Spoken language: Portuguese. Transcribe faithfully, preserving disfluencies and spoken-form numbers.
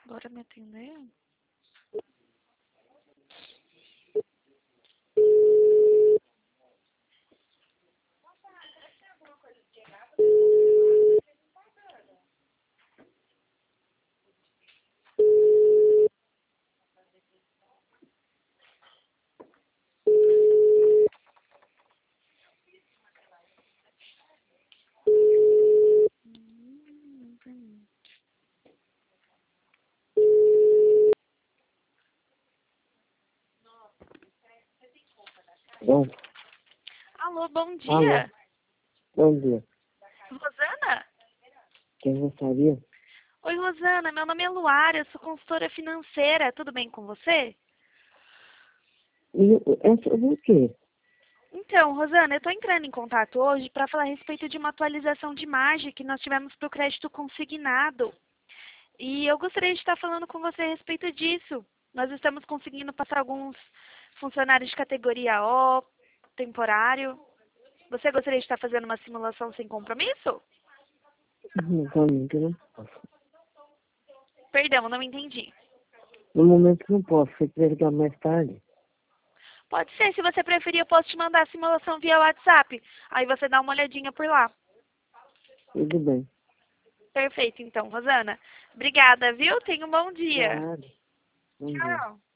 Bora me atender? Bom, Alô, bom dia. alô, bom dia. Rosana? Quem gostaria? Oi, Rosana, meu nome é Luara, eu sou consultora financeira, tudo bem com você? E é sobre o quê? Então, Rosana, eu estou entrando em contato hoje para falar a respeito de uma atualização de imagem que nós tivemos para o crédito consignado. E eu gostaria de estar falando com você a respeito disso. Nós estamos conseguindo passar alguns funcionários de categoria O, temporário. Você gostaria de estar fazendo uma simulação sem compromisso? No momento eu não posso. Perdão, não entendi. No momento eu não posso, você quiser ligar mais tarde? Pode ser, se você preferir, eu posso te mandar a simulação via WhatsApp. Aí você dá uma olhadinha por lá. Tudo bem. Perfeito, então, Rosana. Obrigada, viu? Tenha um bom dia. Claro. Bom dia. Tchau.